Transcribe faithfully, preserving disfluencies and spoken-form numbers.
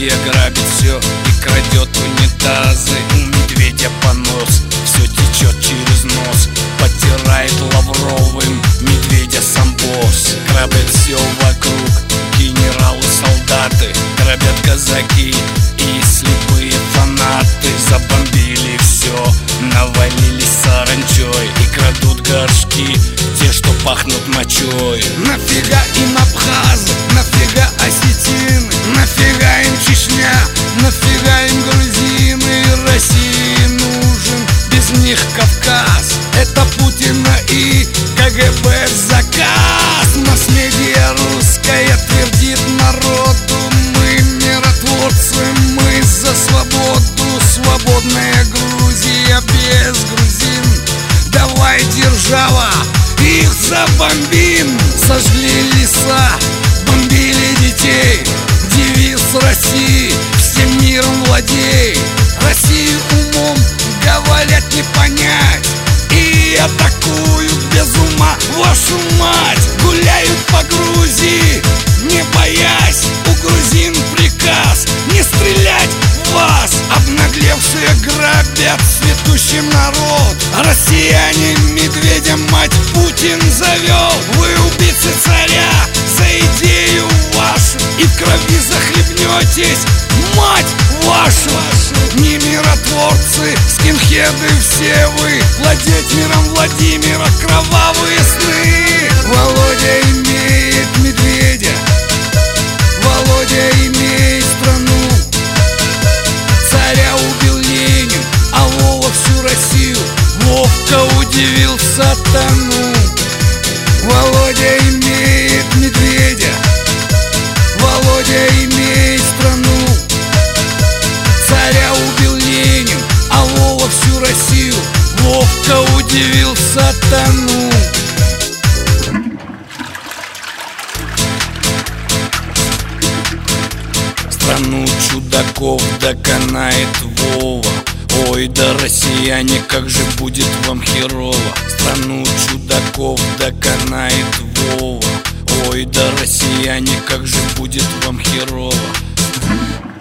Россия грабит все и крадет унитазы. У медведя понос, все течет через нос. Потирает лавровым медведя сам босс. Грабят все вокруг, генералы, солдаты. Грабят казаки и слепые фанаты. Забомбили все, навалились саранчой и крадут горшки, те, что пахнут мочой. Нафига им Абхазы, нафига осетины, нафига им Чечня, нафига им грузины. России нужен без них Кавказ. Это Путина и КГБ заказ. Масс-медиа русская твердит народу: мы миротворцы, мы за свободу. Свободная Грузия без грузин. Давай, держава, их забомбим. Сожгли леса, бомбили детей. Девиз России: всем миром владей. Россию умом, говорят, не понять, и атакуют без ума вашу мать. Гуляют по Грузии, не боясь. У грузин приказ не стрелять в вас. Обнаглевшие грабят цветущий народ. Россияне медведя мать Путин завел. Вы убийцы царя за идею вашу, и в крови захлебнетесь, мать вашу. Не миротворцы, скинхеды все вы. Владеть миром Владимира кровавые сны. Володя имеет медведя, Володя имеет страну. Царя убил Ленин, а Вова всю Россию. Вовка удивил сатану. Володя имеет медведя, Володя имеет страну. Царя убил Ленин, а Вова всю Россию. Вовка удивил сатану. Страну чудаков доконает Вова. Ой, да россияне, как же будет вам херово. Страну чудаков доконает Вова. Ой, да россияне, как же будет вам херово.